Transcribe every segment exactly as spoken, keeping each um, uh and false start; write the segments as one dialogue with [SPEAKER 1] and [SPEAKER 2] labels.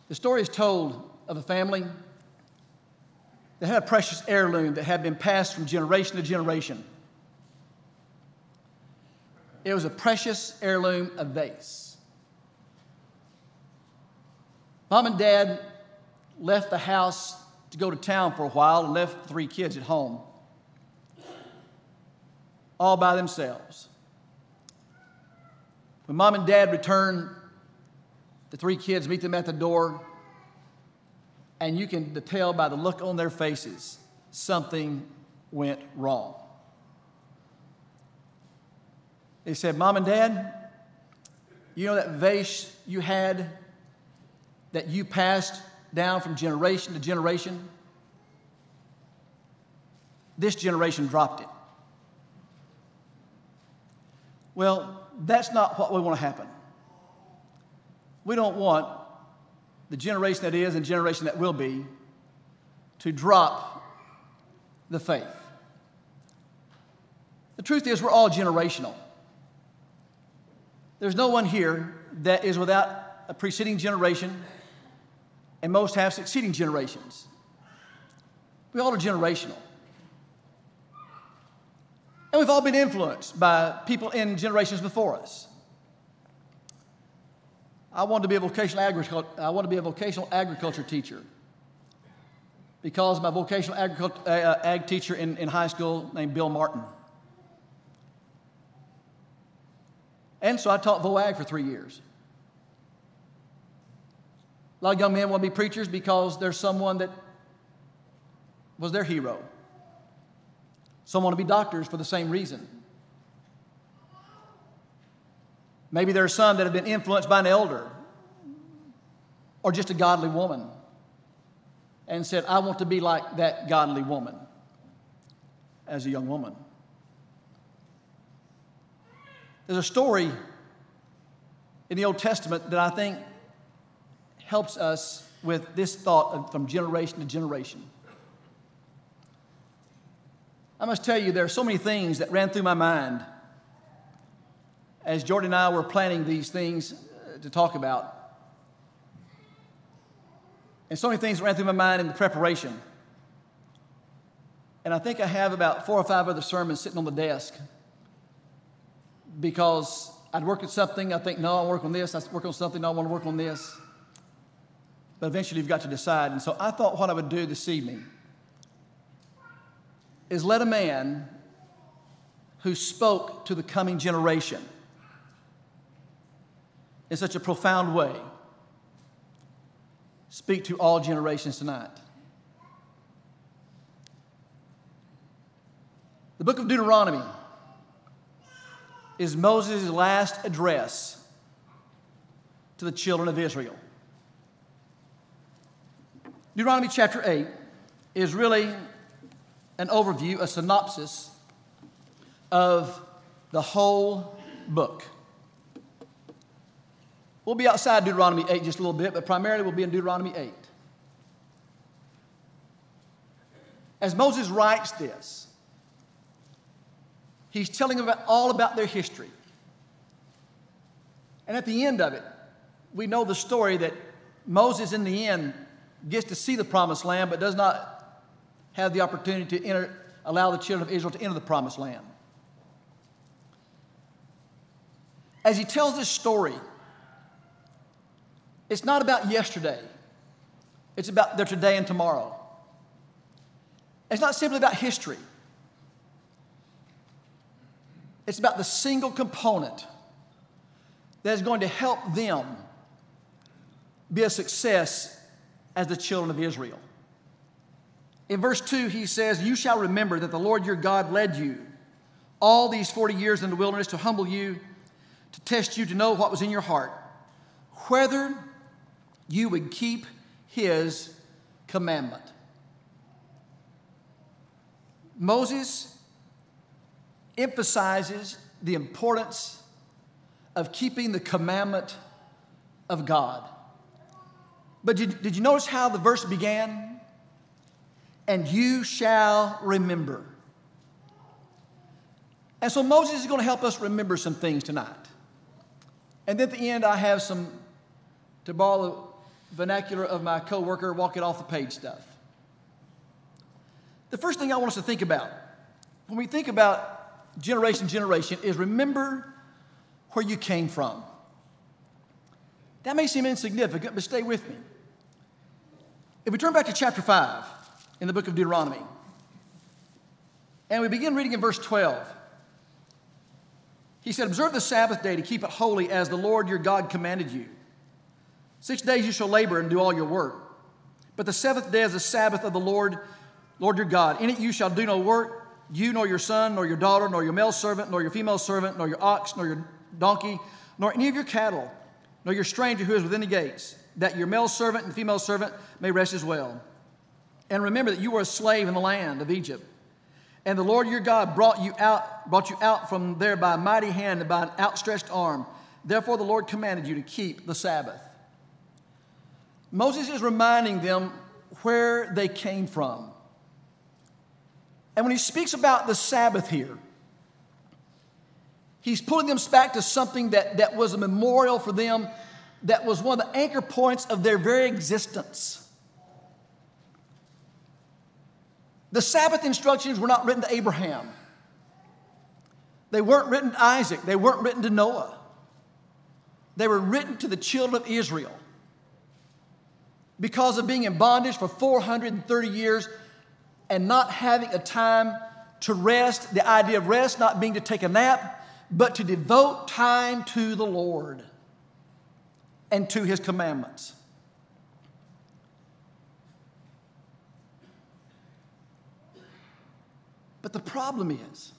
[SPEAKER 1] The story is told of a family that had a precious heirloom that had been passed from generation to generation. It was a precious heirloom, a vase. Mom and Dad left the house to go to town for a while and left three kids at home, all by themselves. When Mom and Dad returned, the three kids meet them at the door, and you can tell by the look on their faces, something went wrong. They said, Mom and Dad, you know that vase you had that you passed down from generation to generation? This generation dropped it. Well, that's not what we want to happen. We don't want the generation that is and generation that will be to drop the faith. The truth is, we're all generational. There's no one here that is without a preceding generation, and most have succeeding generations. We all are generational. And we've all been influenced by people in generations before us. I wanted to be a vocational agriculture, I wanted to be a vocational agriculture teacher because my vocational agriculture, uh, ag teacher in, in high school named Bill Martin. And so I taught VOAG for three years. A lot of young men want to be preachers because there's someone that was their hero. Some want to be doctors for the same reason. Maybe there are some that have been influenced by an elder or just a godly woman and said, I want to be like that godly woman as a young woman. There's a story in the Old Testament that I think helps us with this thought of from generation to generation. I must tell you, there are so many things that ran through my mind as Jordan and I were planning these things to talk about. And so many things ran through my mind in the preparation. And I think I have about four or five other sermons sitting on the desk because I'd work at something, I think, no, I'll work on this. I work on something, no, I want to work on this. But eventually you've got to decide. And so I thought what I would do this evening is let a man who spoke to the coming generation in such a profound way speak to all generations tonight. The book of Deuteronomy is Moses' last address to the children of Israel. Deuteronomy chapter eight is really an overview, a synopsis of the whole book. We'll be outside Deuteronomy eight just a little bit, but primarily we'll be in Deuteronomy eight. As Moses writes this, he's telling them about, all about their history. And at the end of it, we know the story that Moses, in the end, gets to see the promised land, but does not have the opportunity to enter, allow the children of Israel to enter the promised land. As he tells this story, it's not about yesterday. It's about their today and tomorrow. It's not simply about history. It's about the single component that is going to help them be a success as the children of Israel. In verse two, he says, you shall remember that the Lord your God led you all these forty years in the wilderness to humble you, to test you, to know what was in your heart, whether you would keep his commandment. Moses emphasizes the importance of keeping the commandment of God. But did, did you notice how the verse began? And you shall remember. And so Moses is going to help us remember some things tonight. And then at the end, I have some, to borrow vernacular of my coworker, walk it off the page stuff. The first thing I want us to think about when we think about generation generation is remember where you came from. That may seem insignificant, but stay with me. If we turn back to chapter five in the book of Deuteronomy, and we begin reading in verse twelve, he said, observe the Sabbath day to keep it holy as the Lord your God commanded you. Six days you shall labor and do all your work. But the seventh day is the Sabbath of the Lord, Lord your God. In it you shall do no work, you nor your son, nor your daughter, nor your male servant, nor your female servant, nor your ox, nor your donkey, nor any of your cattle, nor your stranger who is within the gates, that your male servant and female servant may rest as well. And remember that you were a slave in the land of Egypt. And the Lord your God brought you out, brought you out from there by a mighty hand and by an outstretched arm. Therefore the Lord commanded you to keep the Sabbath. Moses is reminding them where they came from. And when he speaks about the Sabbath here, he's pulling them back to something that, that was a memorial for them, that was one of the anchor points of their very existence. The Sabbath instructions were not written to Abraham. They weren't written to Isaac. They weren't written to Noah. They were written to the children of Israel. Because of being in bondage for four hundred thirty years and not having a time to rest, the idea of rest not being to take a nap, but to devote time to the Lord and to His commandments. But the problem is,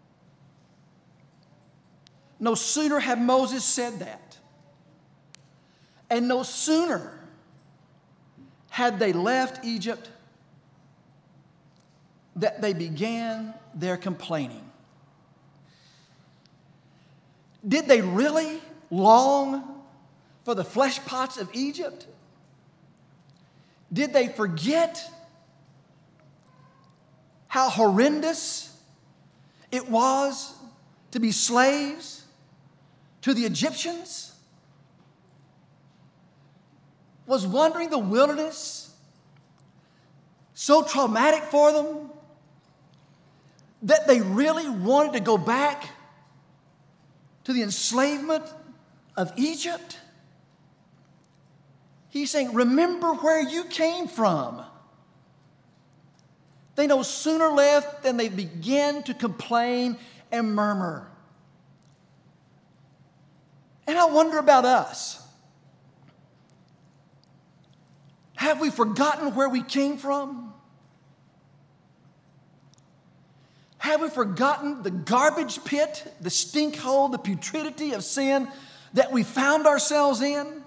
[SPEAKER 1] no sooner had Moses said that, and no sooner had they left Egypt, that they began their complaining. Did they really long for the flesh pots of Egypt? Did they forget how horrendous it was to be slaves to the Egyptians? Was wandering the wilderness so traumatic for them that they really wanted to go back to the enslavement of Egypt? He's saying, remember where you came from. They no sooner left than they began to complain and murmur. And I wonder about us. Have we forgotten where we came from? Have we forgotten the garbage pit, the stink hole, the putridity of sin that we found ourselves in?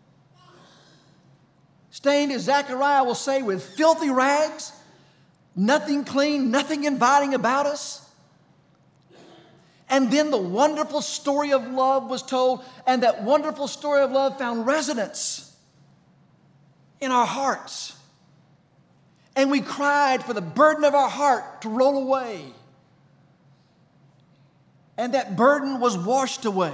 [SPEAKER 1] Stained, as Zechariah will say, with filthy rags, nothing clean, nothing inviting about us. And then the wonderful story of love was told, and that wonderful story of love found resonance in our hearts. And we cried for the burden of our heart to roll away. And that burden was washed away.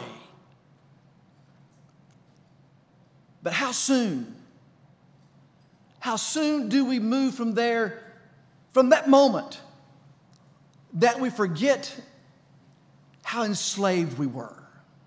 [SPEAKER 1] But how soon? How soon do we move from there, from that moment, that we forget how enslaved we were?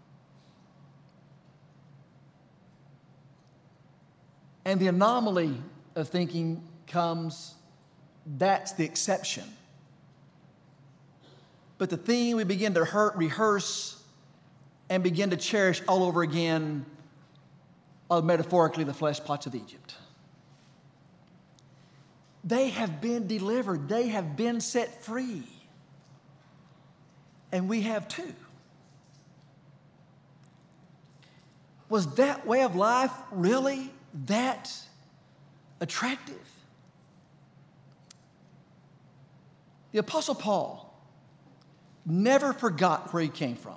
[SPEAKER 1] And the anomaly of thinking comes, that's the exception. But the thing we begin to hurt, rehearse and begin to cherish all over again are metaphorically the flesh pots of Egypt. They have been delivered. They have been set free. And we have too. Was that way of life really that attractive? The Apostle Paul never forgot where he came from.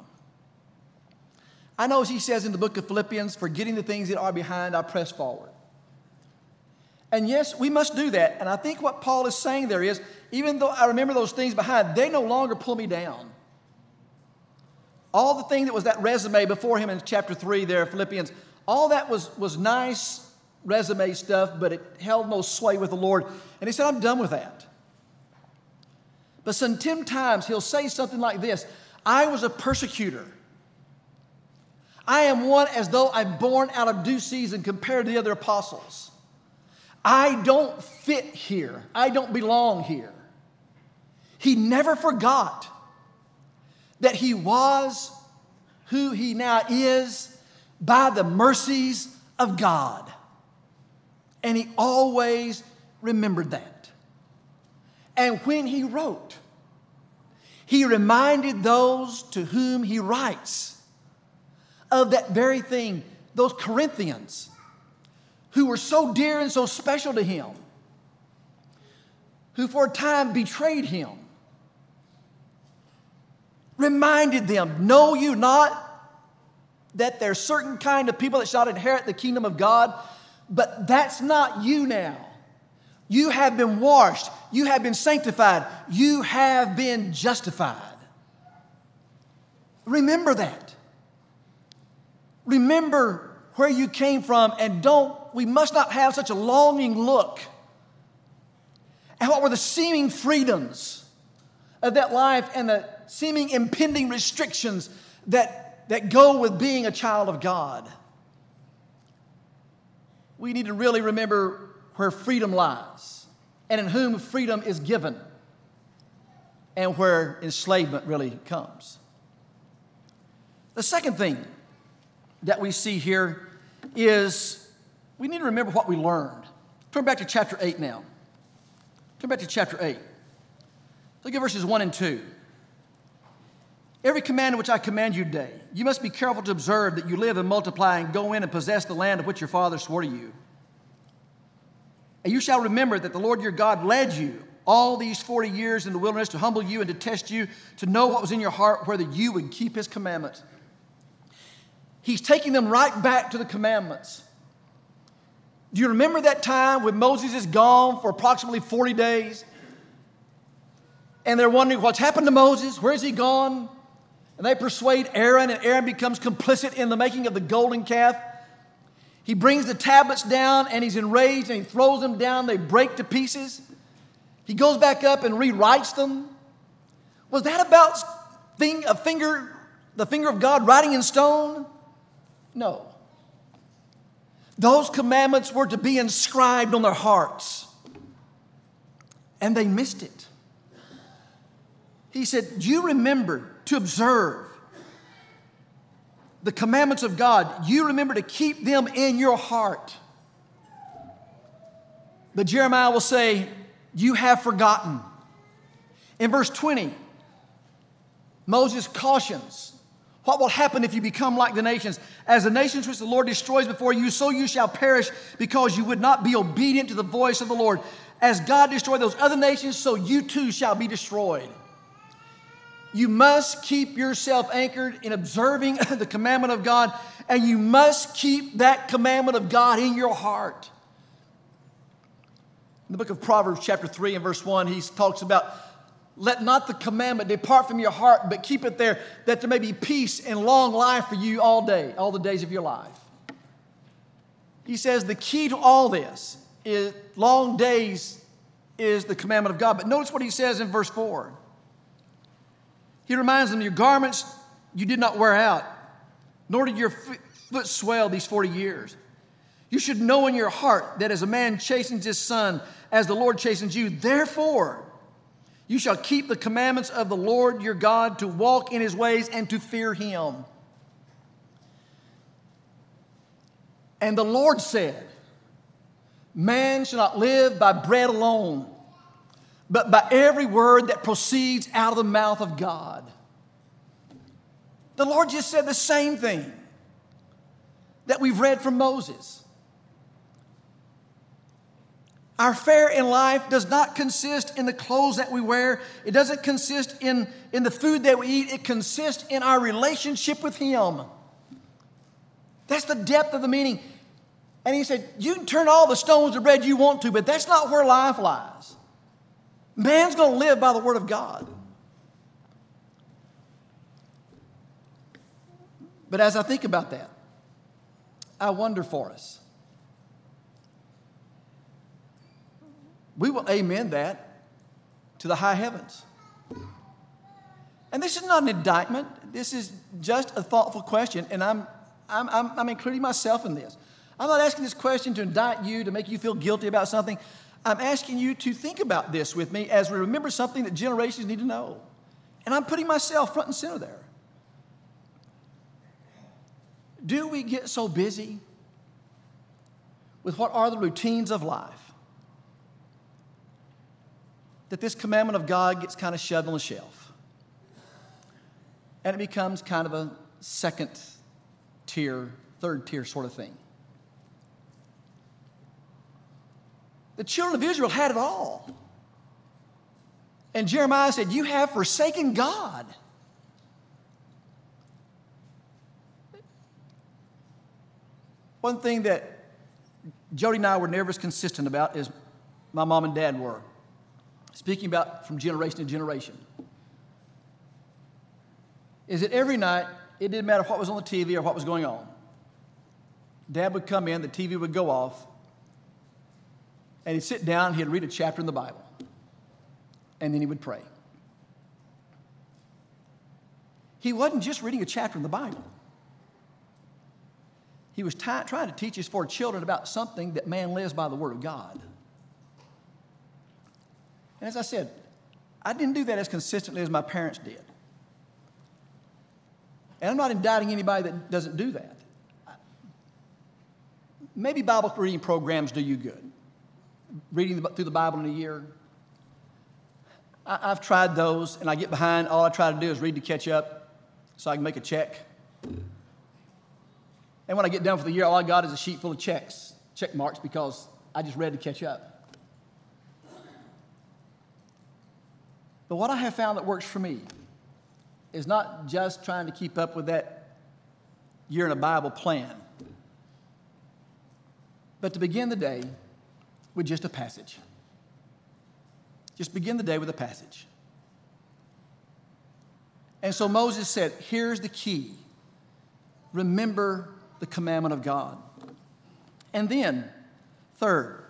[SPEAKER 1] I know, as he says in the book of Philippians, forgetting the things that are behind, I press forward. And yes, we must do that. And I think what Paul is saying there is, even though I remember those things behind, they no longer pull me down. All the thing that was that resume before him in chapter three there, Philippians, all that was, was nice resume stuff, but it held no sway with the Lord. And he said, I'm done with that. But some ten times he'll say something like this: I was a persecutor. I am one as though I'm born out of due season compared to the other apostles. I don't fit here. I don't belong here. He never forgot that he was who he now is by the mercies of God. And he always remembered that. And when he wrote, he reminded those to whom he writes of that very thing, those Corinthians who were so dear and so special to him, who for a time betrayed him, reminded them, know you not that there's certain kind of people that shall inherit the kingdom of God? But that's not you now. You have been washed. You have been sanctified. You have been justified. Remember that. Remember where you came from, and don't, we must not have such a longing look at what were the seeming freedoms of that life and the seeming impending restrictions that, that go with being a child of God. We need to really remember where freedom lies and in whom freedom is given and where enslavement really comes. The second thing that we see here is we need to remember what we learned. Turn back to chapter eight now. Turn back to chapter eight. Look at verses one and two. Every commandment which I command you today, you must be careful to observe that you live and multiply and go in and possess the land of which your father swore to you. And you shall remember that the Lord your God led you all these forty years in the wilderness to humble you and to test you, to know what was in your heart, whether you would keep his commandments. He's taking them right back to the commandments. Do you remember that time when Moses is gone for approximately forty days? And they're wondering what's happened to Moses? Where's he gone? And they persuade Aaron, and Aaron becomes complicit in the making of the golden calf. He brings the tablets down, and he's enraged, and he throws them down. They break to pieces. He goes back up and rewrites them. Was that about thing, a finger, the finger of God writing in stone? No. Those commandments were to be inscribed on their hearts. And they missed it. He said, do you remember to observe the commandments of God? You remember to keep them in your heart. But Jeremiah will say, you have forgotten. In verse twenty, Moses cautions what will happen if you become like the nations. As the nations which the Lord destroys before you, so you shall perish, because you would not be obedient to the voice of the Lord. As God destroyed those other nations, so you too shall be destroyed. You must keep yourself anchored in observing the commandment of God, and you must keep that commandment of God in your heart. In the book of Proverbs, chapter three and verse one, he talks about, let not the commandment depart from your heart, but keep it there, that there may be peace and long life for you all day, all the days of your life. He says the key to all this is long days is the commandment of God. But notice what he says in verse four. He reminds them, your garments you did not wear out, nor did your foot swell these forty years. You should know in your heart that as a man chastens his son, as the Lord chastens you, therefore you shall keep the commandments of the Lord your God, to walk in his ways and to fear him. And the Lord said, man shall not live by bread alone, but by every word that proceeds out of the mouth of God. The Lord just said the same thing that we've read from Moses. Our fare in life does not consist in the clothes that we wear. It doesn't consist in, in the food that we eat. It consists in our relationship with him. That's the depth of the meaning. And he said, you can turn all the stones to bread you want to, but that's not where life lies. Man's going to live by the word of God. But as I think about that, I wonder for us, we will amen that to the high heavens. And this is not an indictment. This is just a thoughtful question, and I'm, I'm, I'm, I'm including myself in this. I'm not asking this question to indict you, to make you feel guilty about something. I'm asking you to think about this with me as we remember something that generations need to know. And I'm putting myself front and center there. Do we get so busy with what are the routines of life that this commandment of God gets kind of shoved on the shelf? And it becomes kind of a second tier, third tier sort of thing. The children of Israel had it all. And Jeremiah said, you have forsaken God. One thing that Jody and I were never as consistent about as my mom and dad were, speaking about from generation to generation, is that every night, it didn't matter what was on the T V or what was going on. Dad would come in, the T V would go off, and he'd sit down and he'd read a chapter in the Bible. And then he would pray. He wasn't just reading a chapter in the Bible. He was t- trying to teach his four children about something that man lives by the Word of God. And as I said, I didn't do that as consistently as my parents did. And I'm not indicting anybody that doesn't do that. Maybe Bible reading programs do you good. Reading through the Bible in a year. I, I've tried those, and I get behind. All I try to do is read to catch up so I can make a check. And when I get done for the year, all I got is a sheet full of checks, check marks, because I just read to catch up. But what I have found that works for me is not just trying to keep up with that year in a Bible plan, but to begin the day with just a passage. Just begin the day with a passage. And so Moses said, here's the key. Remember the commandment of God. And then, third,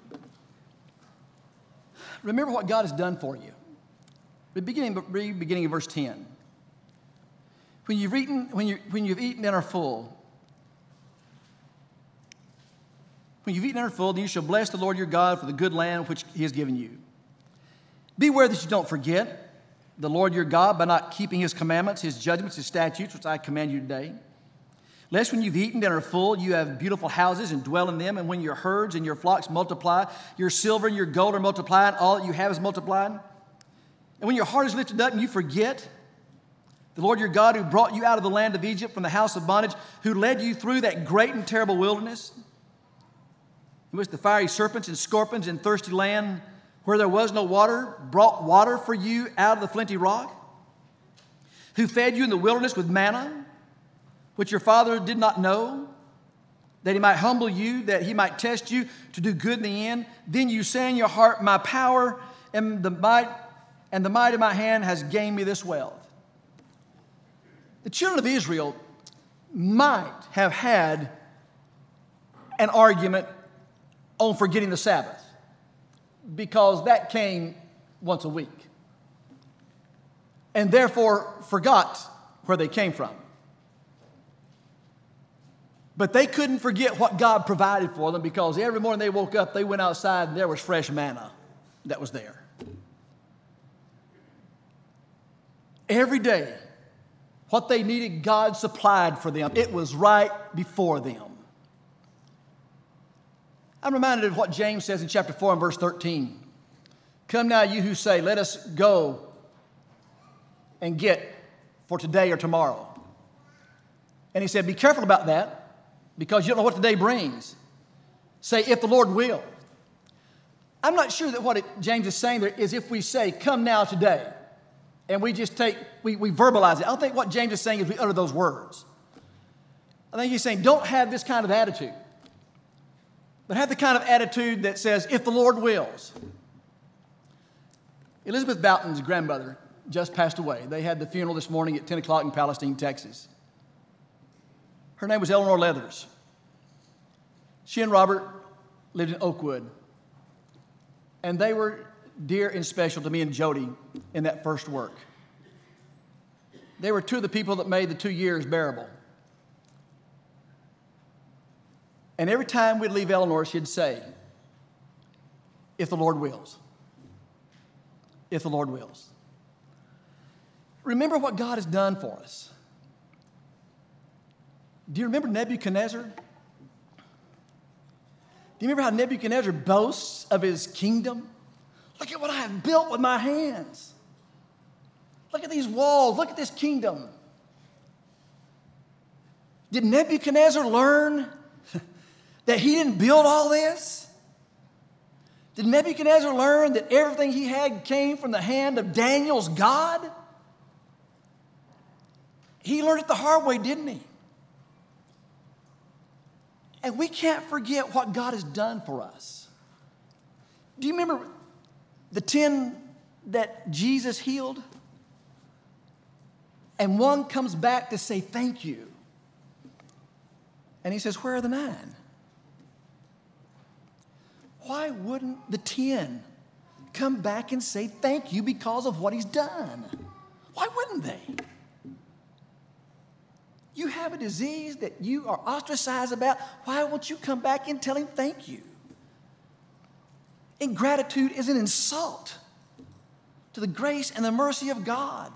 [SPEAKER 1] remember what God has done for you. Beginning, beginning of verse ten. When you've eaten, when you when you've eaten and are full, when you've eaten and are full, then you shall bless the Lord your God for the good land which He has given you. Beware that you don't forget the Lord your God by not keeping His commandments, His judgments, His statutes, which I command you today. Lest when you've eaten and are full, you have beautiful houses and dwell in them, and when your herds and your flocks multiply, your silver and your gold are multiplied, all that you have is multiplied. And when your heart is lifted up and you forget the Lord your God who brought you out of the land of Egypt from the house of bondage, who led you through that great and terrible wilderness, in which the fiery serpents and scorpions and thirsty land where there was no water brought water for you out of the flinty rock, who fed you in the wilderness with manna, which your father did not know, that He might humble you, that He might test you to do good in the end. Then you say in your heart, my power and the might and the might of my hand has gained me this wealth. The children of Israel might have had an argument on forgetting the Sabbath, because that came once a week, and therefore forgot where they came from. But they couldn't forget what God provided for them, because every morning they woke up, they went outside, and there was fresh manna that was there. Every day, what they needed, God supplied for them. It was right before them. I'm reminded of what James says in chapter four and verse thirteen. Come now, you who say, let us go and get for today or tomorrow. And he said, be careful about that, because you don't know what today brings. Say, if the Lord will. I'm not sure that what it, James is saying there is if we say, come now today, and we just take, we, we verbalize it. I don't think what James is saying is we utter those words. I think he's saying, don't have this kind of attitude, but have the kind of attitude that says, if the Lord wills. Elizabeth Boughton's grandmother just passed away. They had the funeral this morning at ten o'clock in Palestine, Texas. Her name was Eleanor Leathers. She and Robert lived in Oakwood. And they were dear and special to me and Jody in that first work. They were two of the people that made the two years bearable. And every time we'd leave Eleanor, she'd say, if the Lord wills. If the Lord wills. Remember what God has done for us. Do you remember Nebuchadnezzar? Do you remember how Nebuchadnezzar boasts of his kingdom? Look at what I have built with my hands. Look at these walls. Look at this kingdom. Did Nebuchadnezzar learn that he didn't build all this? Did Nebuchadnezzar learn that everything he had came from the hand of Daniel's God? He learned it the hard way, didn't he? And we can't forget what God has done for us. Do you remember the ten that Jesus healed? And one comes back to say thank you. And he says, where are the nine? Why wouldn't the ten come back and say thank you because of what he's done? Why wouldn't they? You have a disease that you are ostracized about. Why won't you come back and tell him thank you? Ingratitude is an insult to the grace and the mercy of God.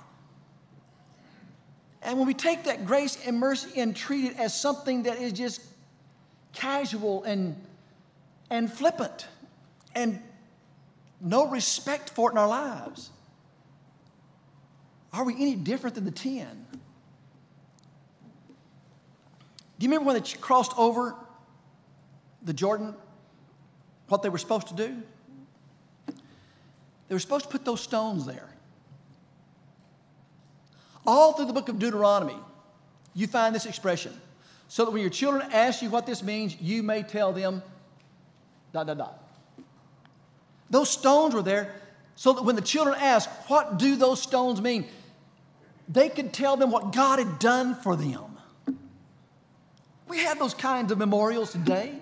[SPEAKER 1] And when we take that grace and mercy and treat it as something that is just casual and, and flippant and no respect for it in our lives, are we any different than the ten? Do you remember when they crossed over the Jordan, what they were supposed to do? They were supposed to put those stones there. All through the book of Deuteronomy, you find this expression. So that when your children ask you what this means, you may tell them, dot, dot, dot. Those stones were there so that when the children ask, what do those stones mean? They could tell them what God had done for them. We have those kinds of memorials today.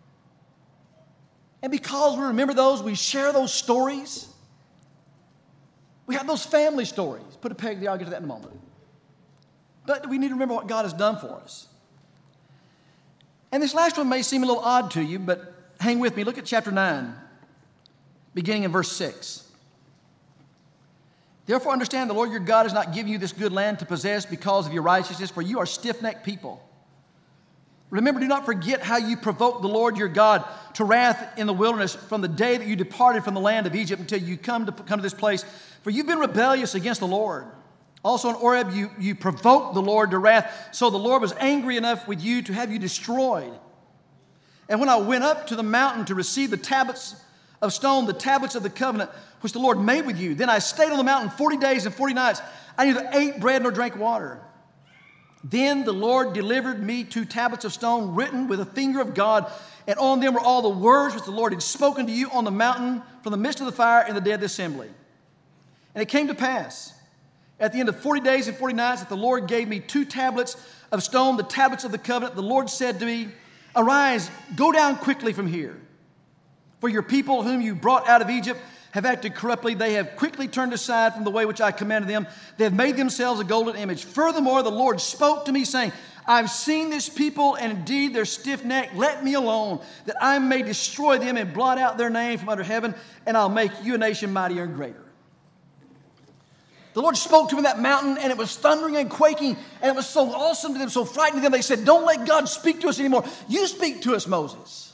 [SPEAKER 1] And because we remember those, we share those stories. We have those family stories. Put a peg there, I'll get to that in a moment. But we need to remember what God has done for us. And this last one may seem a little odd to you, but hang with me. Look at chapter nine, beginning in verse six. Therefore understand the Lord your God has not given you this good land to possess because of your righteousness, for you are stiff-necked people. Remember, do not forget how you provoked the Lord your God to wrath in the wilderness from the day that you departed from the land of Egypt until you come to come to this place. For you've been rebellious against the Lord. Also in Oreb, you, you provoked the Lord to wrath. So the Lord was angry enough with you to have you destroyed. And when I went up to the mountain to receive the tablets of stone, the tablets of the covenant, which the Lord made with you, then I stayed on the mountain forty days and forty nights. I neither ate bread nor drank water. Then the Lord delivered me two tablets of stone written with the finger of God, and on them were all the words which the Lord had spoken to you on the mountain from the midst of the fire in the day of the assembly. And it came to pass at the end of forty days and forty nights that the Lord gave me two tablets of stone, the tablets of the covenant. The Lord said to me, arise, go down quickly from here. For your people whom you brought out of Egypt have acted corruptly. They have quickly turned aside from the way which I commanded them. They have made themselves a golden image. Furthermore, the Lord spoke to me, saying, I've seen this people, and indeed they're stiff-necked. Let me alone, that I may destroy them and blot out their name from under heaven, and I'll make you a nation mightier and greater. The Lord spoke to him in that mountain, and it was thundering and quaking, and it was so awesome to them, so frightening to them. They said, don't let God speak to us anymore. You speak to us, Moses.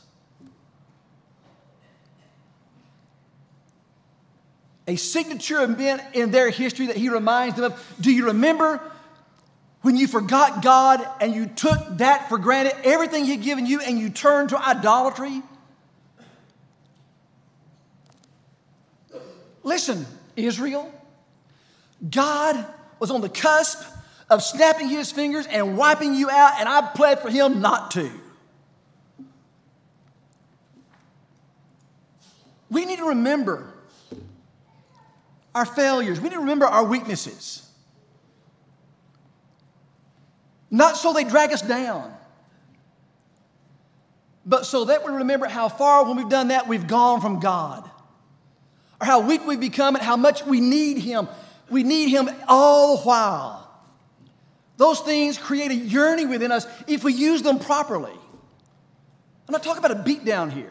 [SPEAKER 1] A signature event in their history that he reminds them of. Do you remember when you forgot God and you took that for granted, everything he'd given you, and you turned to idolatry? Listen, Israel, God was on the cusp of snapping his fingers and wiping you out, and I pled for him not to. We need to remember our failures. We need to remember our weaknesses. Not so they drag us down, but so that we remember how far when we've done that, we've gone from God. or how weak we've become and how much we need Him. We need Him all the while. Those things create a yearning within us if we use them properly. I'm not talking about a beat down here.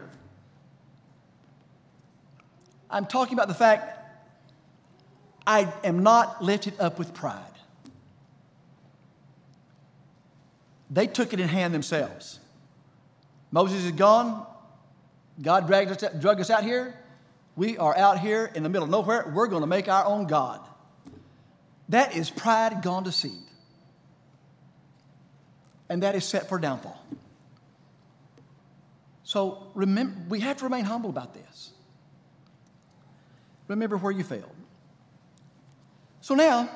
[SPEAKER 1] I'm talking about the fact I am not lifted up with pride. They took it in hand themselves. Moses is gone. God dragged us, drug us out here. We are out here in the middle of nowhere. We're going to make our own God. That is pride gone to seed. And that is set for downfall. So remember, we have to remain humble about this. Remember where you failed. So now,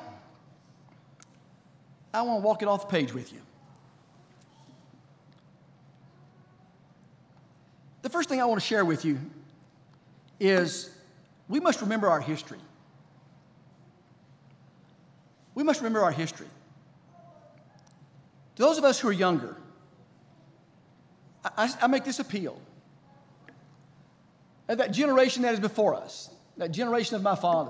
[SPEAKER 1] I want to walk it off the page with you. The first thing I want to share with you is we must remember our history. We must remember our history. To those of us who are younger, I, I make this appeal. At that generation that is before us, that generation of my father,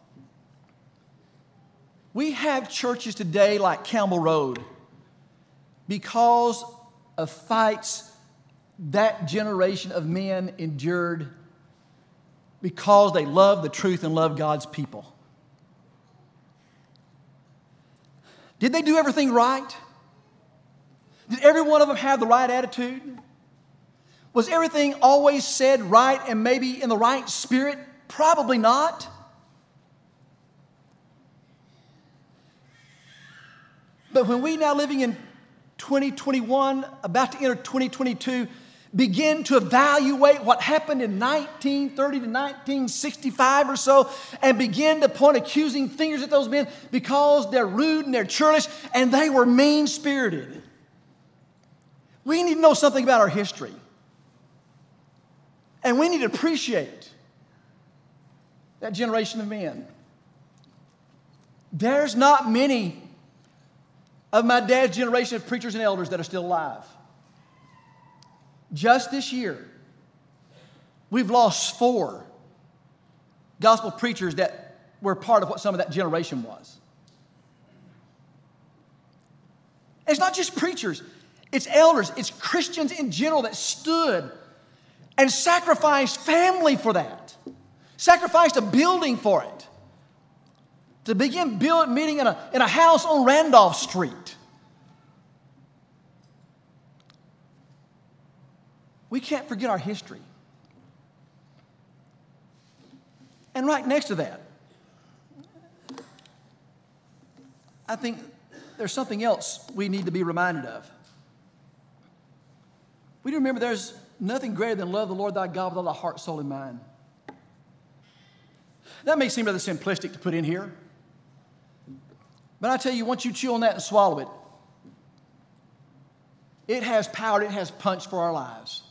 [SPEAKER 1] we have churches today like Campbell Road because of fights that generation of men endured because they loved the truth and loved God's people. Did they do everything right? Did every one of them have the right attitude? Was everything always said right and maybe in the right spirit? Probably not. But when we now living in twenty twenty-one, about to enter twenty twenty-two, begin to evaluate what happened in nineteen thirty to nineteen sixty-five or so and begin to point accusing fingers at those men because they're rude and they're churlish and they were mean-spirited. We need to know something about our history. And we need to appreciate that generation of men. There's not many of my dad's generation of preachers and elders that are still alive. Just this year, we've lost four gospel preachers that were part of what some of that generation was. It's not just preachers, it's elders, it's Christians in general that stood and sacrificed family for that, sacrificed a building for it, to begin build, meeting in a, in a house on Randolph Street. We can't forget our history. And right next to that, I think there's something else we need to be reminded of. We need to remember there's nothing greater than love the Lord thy God with all thy heart, soul, and mind. That may seem rather simplistic to put in here. But I tell you, once you chew on that and swallow it, it has power, it has punch for our lives.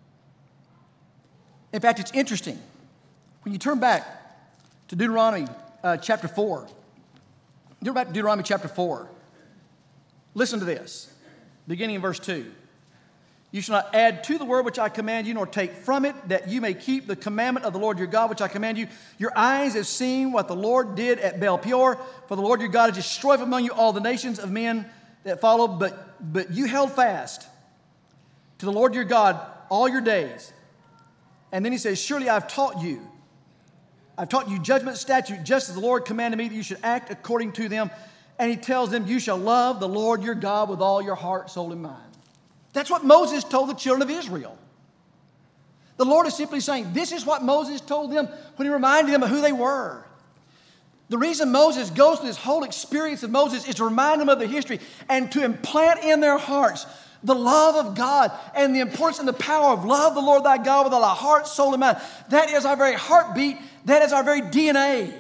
[SPEAKER 1] In fact, it's interesting. When you turn back to Deuteronomy uh, chapter four, turn back to Deuteronomy chapter four, listen to this, beginning in verse two. You shall not add to the word which I command you, nor take from it, that you may keep the commandment of the Lord your God, which I command you. Your eyes have seen what the Lord did at Baal Peor, for the Lord your God has destroyed from among you all the nations of men that followed, but, but you held fast to the Lord your God all your days. And then he says, surely I've taught you. I've taught you judgment, statute, just as the Lord commanded me that you should act according to them. And he tells them, you shall love the Lord your God with all your heart, soul, and mind. That's what Moses told the children of Israel. The Lord is simply saying, this is what Moses told them when he reminded them of who they were. The reason Moses goes through this whole experience of Moses is to remind them of the history and to implant in their hearts the love of God and the importance and the power of love the Lord thy God with all our heart, soul, and mind. That is our very heartbeat. That is our very D N A.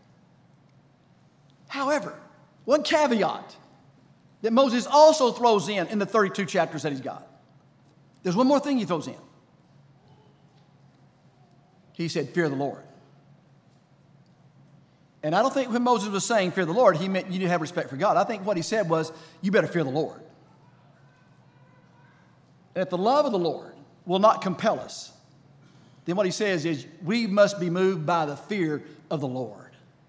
[SPEAKER 1] However, one caveat that Moses also throws in in the thirty-two chapters that he's got. There's one more thing he throws in. He said, fear the Lord. And I don't think when Moses was saying fear the Lord, he meant you need to have respect for God. I think what he said was, you better fear the Lord. And if the love of the Lord will not compel us then what he says is we must be moved by the fear of the Lord.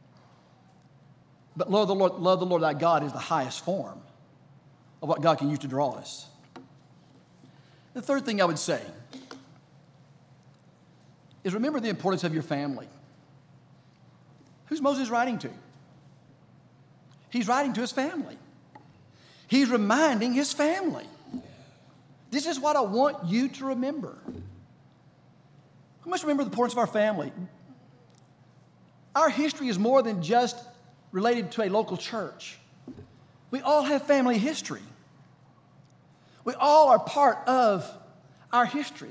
[SPEAKER 1] But love the Lord, love the Lord thy God is the highest form of what God can use to draw us. The third thing I would say is remember the importance of your family. Who's Moses writing to? He's writing to his family. He's reminding his family. This is what I want you to remember. We must remember the importance of our family. Our history is more than just related to a local church. We all have family history. We all are part of our history.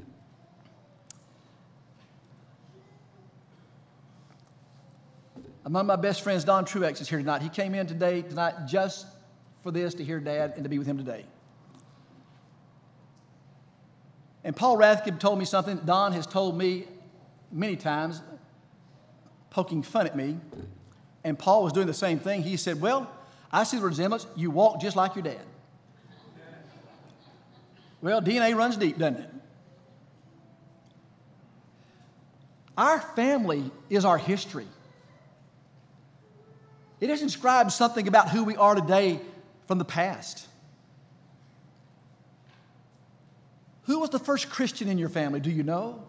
[SPEAKER 1] One of my best friends, Don Truex, is here tonight. He came in today, tonight just for this, to hear Dad and to be with him today. And Paul Rathke told me something that Don has told me many times, poking fun at me. And Paul was doing the same thing. He said, well, I see the resemblance. You walk just like your dad. Well, D N A runs deep, doesn't it? Our family is our history. It describes something about who we are today from the past. Who was the first Christian in your family? Do you know?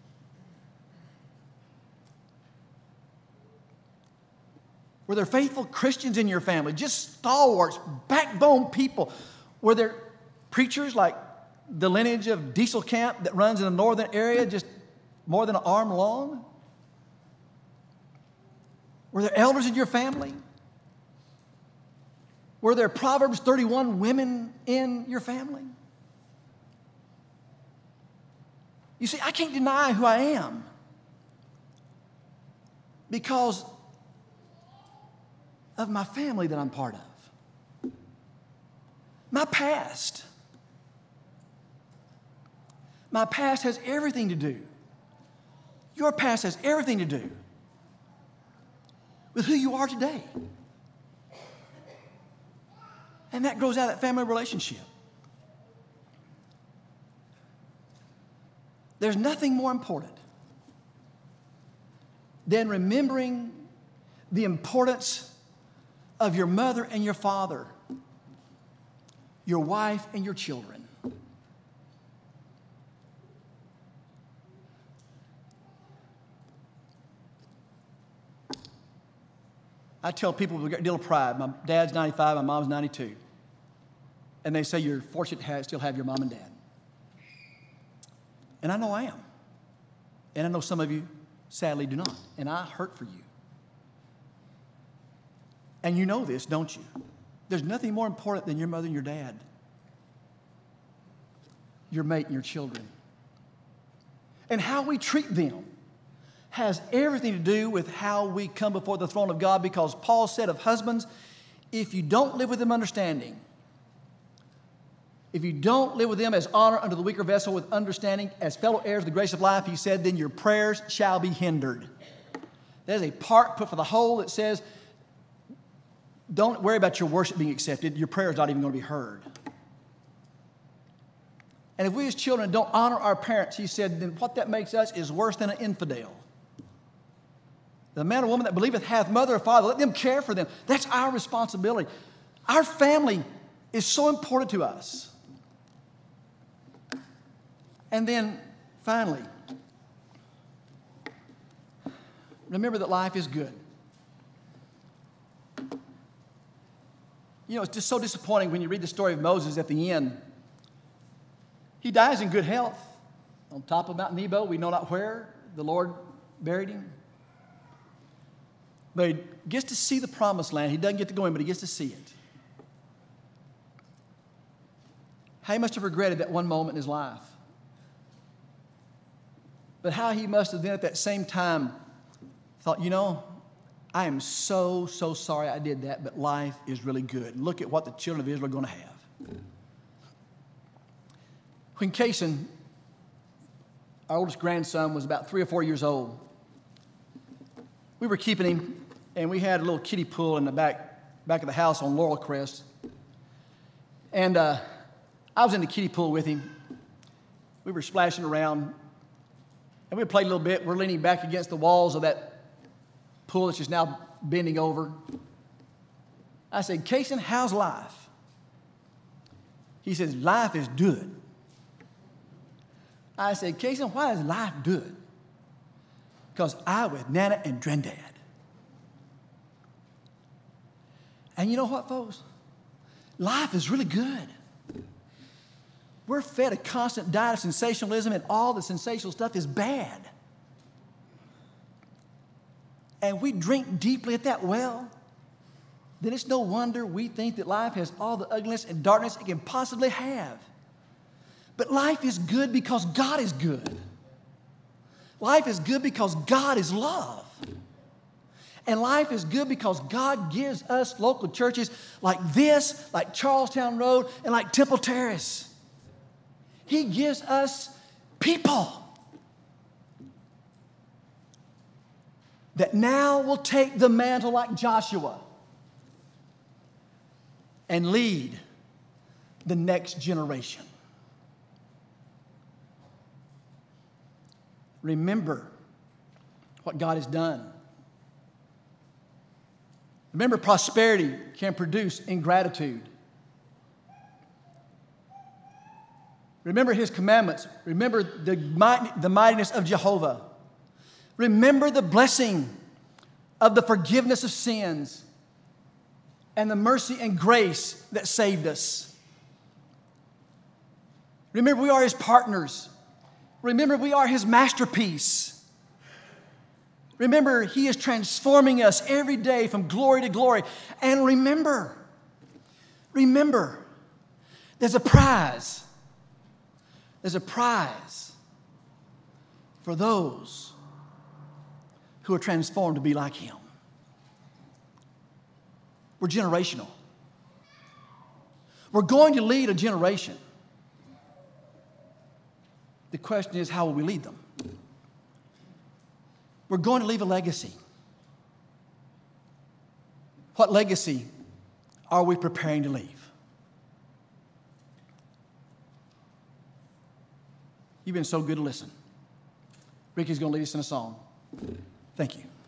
[SPEAKER 1] Were there faithful Christians in your family? Just stalwarts, backbone people. Were there preachers like the lineage of Diesel Camp that runs in the northern area just more than an arm long? Were there elders in your family? Were there Proverbs thirty-one women in your family? You see, I can't deny who I am because of my family that I'm part of. My past. My past has everything to do. Your past has everything to do with who you are today. And that grows out of that family relationship. There's nothing more important than remembering the importance of your mother and your father, your wife and your children. I tell people with a great deal of pride, my dad's ninety-five, my mom's ninety-two. And they say you're fortunate to have, still have your mom and dad. And I know I am. And I know some of you sadly do not. And I hurt for you. And you know this, don't you? There's nothing more important than your mother and your dad, your mate and your children. And how we treat them has everything to do with how we come before the throne of God, because Paul said of husbands, if you don't live with them understanding, if you don't live with them as honor unto the weaker vessel with understanding, as fellow heirs of the grace of life, he said, then your prayers shall be hindered. There's a part put for the whole that says, don't worry about your worship being accepted. Your prayer is not even going to be heard. And if we as children don't honor our parents, he said, then what that makes us is worse than an infidel. The man or woman that believeth hath mother or father, let them care for them. That's our responsibility. Our family is so important to us. And then, finally, remember that life is good. You know, it's just so disappointing when you read the story of Moses at the end. He dies in good health on top of Mount Nebo. We know not where the Lord buried him. But he gets to see the promised land. He doesn't get to go in, but he gets to see it. How he must have regretted that one moment in his life. But how he must have then at that same time thought, you know, I am so, so sorry I did that, but life is really good. Look at what the children of Israel are going to have. When Kason, our oldest grandson, was about three or four years old, we were keeping him, and we had a little kiddie pool in the back, back of the house on Laurel Crest. And uh, I was in the kiddie pool with him. We were splashing around. And we played a little bit. We're leaning back against the walls of that pool that's just now bending over. I said, Kason, how's life? He says, life is good. I said, Kason, why is life good? Because I with Nana and Granddad. And you know what, folks? Life is really good. We're fed a constant diet of sensationalism, and all the sensational stuff is bad. And we drink deeply at that well, then it's no wonder we think that life has all the ugliness and darkness it can possibly have. But life is good because God is good. Life is good because God is love. And life is good because God gives us local churches like this, like Charlestown Road, and like Temple Terrace. He gives us people that now will take the mantle like Joshua and lead the next generation. Remember what God has done. Remember, prosperity can produce ingratitude. Remember His commandments. Remember the, might, the mightiness of Jehovah. Remember the blessing of the forgiveness of sins and the mercy and grace that saved us. Remember, we are His partners. Remember, we are His masterpiece. Remember, He is transforming us every day from glory to glory. And remember, remember, there's a prize. There's a prize for those who are transformed to be like Him. We're generational. We're going to lead a generation. The question is, how will we lead them? We're going to leave a legacy. What legacy are we preparing to leave? You've been so good to listen. Ricky's going to lead us in a song. Thank you.